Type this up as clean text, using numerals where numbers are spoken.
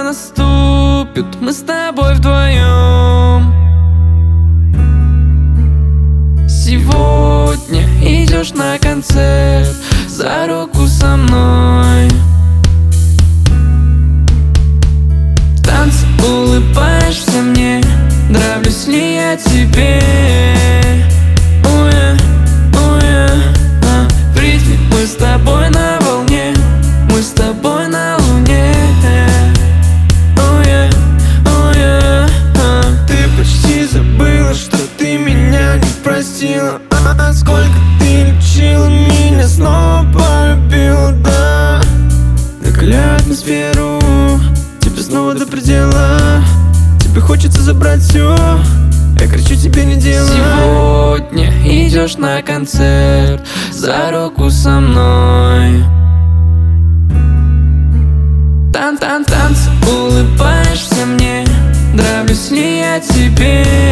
наступит, мы с тобой вдвоем. Сегодня идешь на концерт за руку со мной. В танце улыбаешься мне, нравлюсь ли я тебе? В ритме мы с тобой на волне, мы с тобой на луне. Ты почти забыла, что ты меня не простила. Сколько ты лечила меня, снова полюбила, да. Накаляю атмосферу, тебе снова до предела. Тебе хочется забрать все, я кричу тебе не делай. Сегодня идешь на концерт за руку со мной. Танцы улыбаешься мне, нравлюсь ли я тебе?